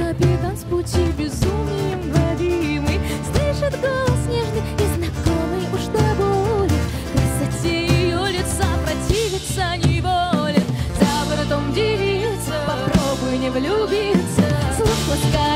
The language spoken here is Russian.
капитан с пути безумием водимый, слышит голос нежный и знакомый уж до боли. Красоте ее лица противиться не волен, за бортом девица, попробуй не влюбиться. Слух ласкает